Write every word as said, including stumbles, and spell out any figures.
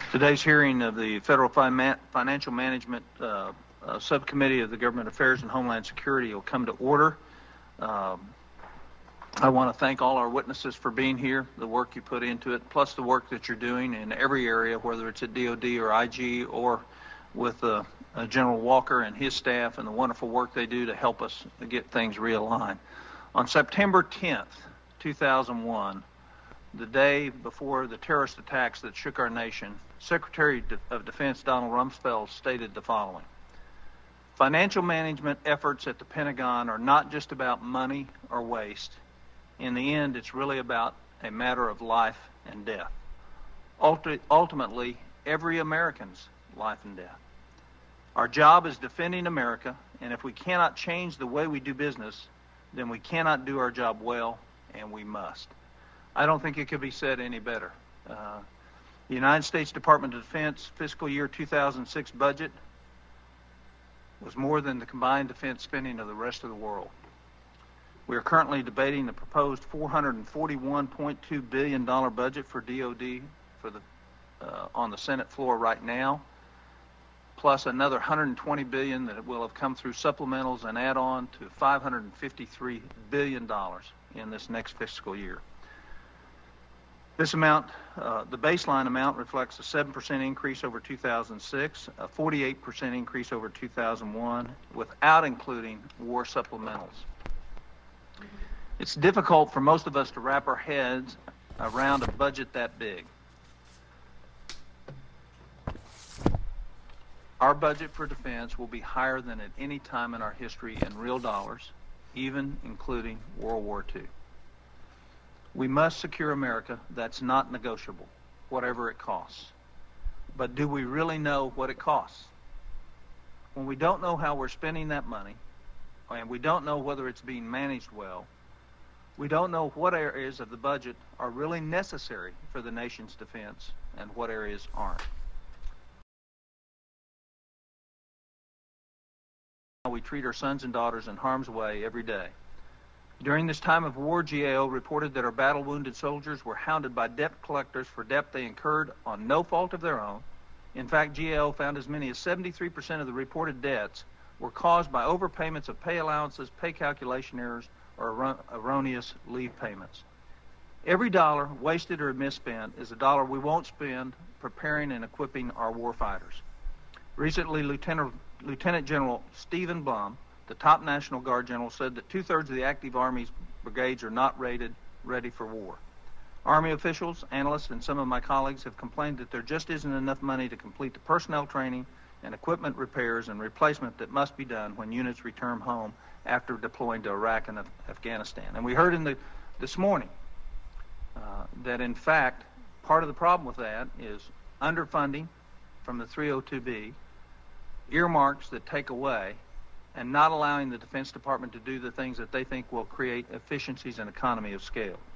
Today's hearing of the Federal Financial Management uh, uh, Subcommittee of the Government Affairs and Homeland Security will come to order. Um, I want to thank all our witnesses for being here, the work you put into it, plus the work that you're doing in every area, whether it's at D O D or I G or with uh, uh, General Walker and his staff and the wonderful work they do to help us get things realigned. On September tenth, two thousand one, the day before the terrorist attacks that shook our nation, Secretary of Defense Donald Rumsfeld stated the following: financial management efforts at the Pentagon are not just about money or waste. In the end, it's really about a matter of life and death. Ulti- ultimately, every American's life and death. Our job is defending America, and if we cannot change the way we do business, then we cannot do our job well, and we must. I don't think it could be said any better. Uh, the United States Department of Defense fiscal year two thousand six budget was more than the combined defense spending of the rest of the world. We are currently debating the proposed four hundred forty-one point two billion dollars budget for D O D for the, uh, on the Senate floor right now, plus another one hundred twenty billion dollars that will have come through supplementals and add on to five hundred fifty-three billion dollars in this next fiscal year. This amount, uh, the baseline amount, reflects a seven percent increase over two thousand six, a forty-eight percent increase over two thousand one, without including war supplementals. It's difficult for most of us to wrap our heads around a budget that big. Our budget for defense will be higher than at any time in our history in real dollars, even including World War Two. We must secure America. That's not negotiable, whatever it costs. But do we really know what it costs? When we don't know how we're spending that money, and we don't know whether it's being managed well, we don't know what areas of the budget are really necessary for the nation's defense and what areas aren't. We treat our sons and daughters in harm's way every day. During this time of war, G A O reported that our battle-wounded soldiers were hounded by debt collectors for debt they incurred on no fault of their own. In fact, G A O found as many as seventy-three percent of the reported debts were caused by overpayments of pay allowances, pay calculation errors, or erroneous leave payments. Every dollar wasted or misspent is a dollar we won't spend preparing and equipping our warfighters. Recently, Lieutenant, Lieutenant General Stephen Blum, the top National Guard general, said that two-thirds of the active Army's brigades are not rated ready for war. Army officials, analysts, and some of my colleagues have complained that there just isn't enough money to complete the personnel training and equipment repairs and replacement that must be done when units return home after deploying to Iraq and Afghanistan. And we heard in the this morning uh, that, in fact, part of the problem with that is underfunding from the three oh two B, earmarks that take away, and not allowing the Defense Department to do the things that they think will create efficiencies and economy of scale.